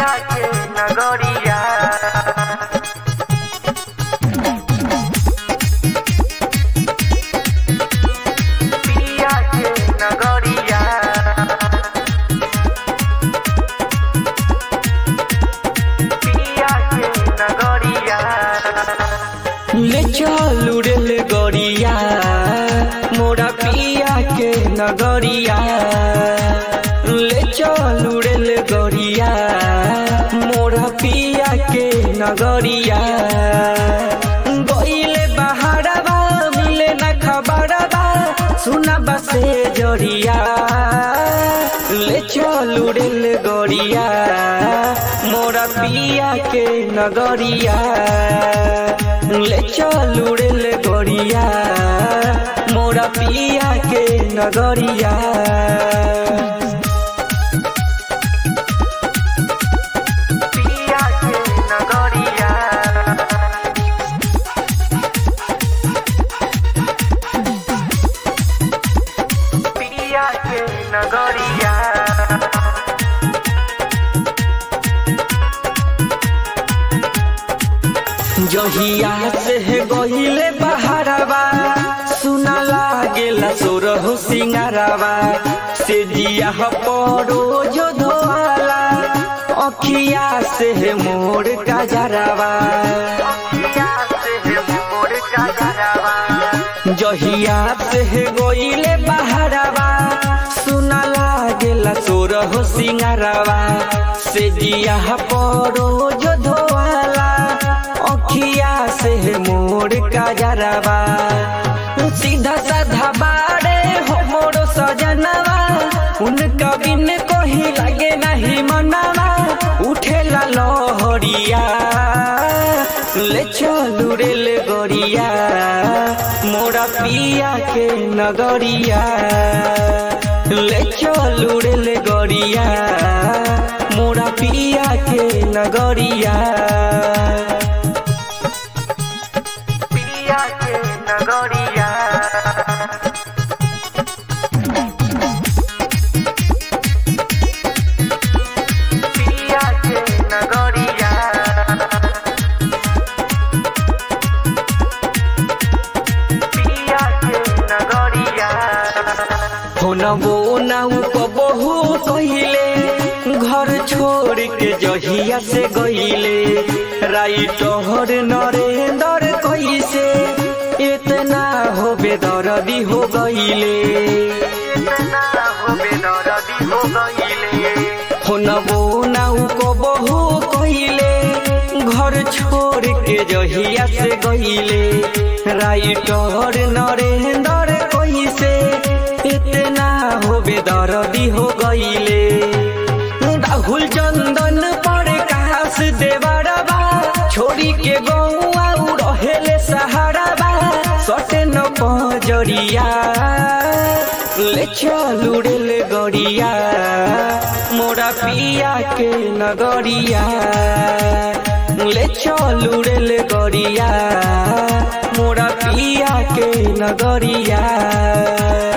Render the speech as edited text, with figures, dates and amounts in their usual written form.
पिया के नगरिया पिया के नगरिया पिया के नगरिया ले चलू रेल गरिया मोरा पिया के नगरिया ले चलू रेल गरिया मोरा पिया के नगरिया गइले बहारबा मिले न खबरबा सुना बसे जरिया ले चलू रेल गरिया मोरा पिया के नगरिया ले चलू रेल गरिया मोरा पिया के नगरिया पिया के नगरिया पिया के नगरिया जहिया से गहिले बहारबा सुना लागेला सोरहो सिंगारबा से जिया परो जो धोला अखिया से मोर काजरबा पिया से मोर काजरबा जहिया से गइले बहारबा सुना लागेला सोरहो सिंगारबा से जिया परो जो धोला अखिया से मोर काजरबा सीधा साधा बाड़े हो मोर सजनवा उनका बिन कोही लगे नहीं मनवा उठेला लहरिया ले चलू रेल गरिया मोरा पिया के नगरिया ले चलू रेल गरिया मोरा पिया के नगरिया पिया के नगरिया पिया के नगरिया पिया के नगरिया होनबो नाउ कबहू कहिले घर छोड़ के जहिया से गइले राइटर नरेंद्र कैसे इतना हो बेदर्दी हो गइले इतना हो बेदर्दी हो गइले होनबो नाउ कबहू कहिले घर छोड़ के जहिया से गइले राइटर नरेंद्र कैसे इतना हो बेदर्दी हो गइले राहुल चंदन पर काश देवरबा छोड़ी के गौआ रहेले सहारबा सटे न पजरिया ले चलू रेल गरिया मोरा पिया के नगरिया ले चलू रेल गरिया मोरा पिया के नगरिया।